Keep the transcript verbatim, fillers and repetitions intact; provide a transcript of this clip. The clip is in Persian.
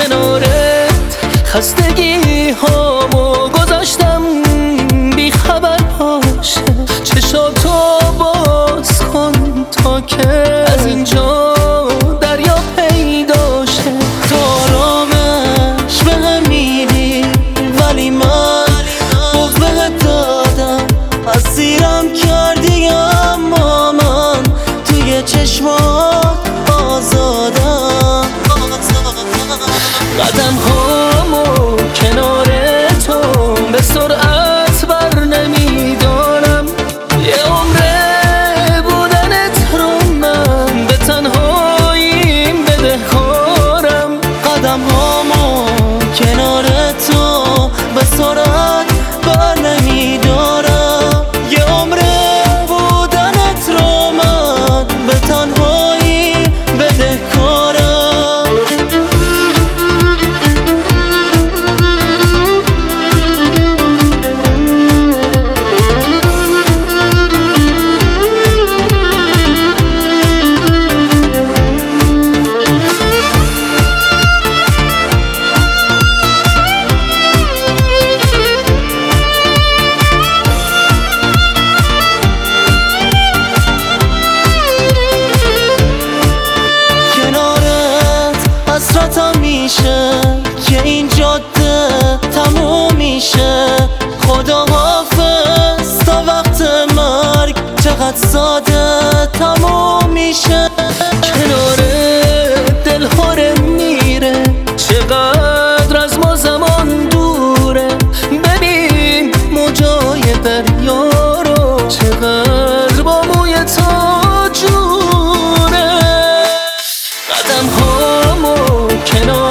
کنارت خستگی هامو گذاشتم بی خبر باشه. چشاتو باز کن تا که از اینجا دریا پیدا شه. تو آرامش بهم میدی ولی من بغض بهت دادم، اسیرم کردی اما من توی چشمات آزادم. قدم هامو کنار تو به سرعت بر نمیدارم. یه عمره بودنت رو من به تنهاییم بدهکارم. قدم هامو کنار تو به سرعت بر نمیدارم. یه عمره بودنت رو من به تنهایی بدهکارم. حسرتم میشه که این جاده تموم میشه. خدا حافظ تا وقت مرگ چقدر ساده تموم میشه. کنار دل هاره میره چقدر از ما زمان دوره. ببین موجای دریا رو چقدر با موی تا جوره. قدم هامو کنار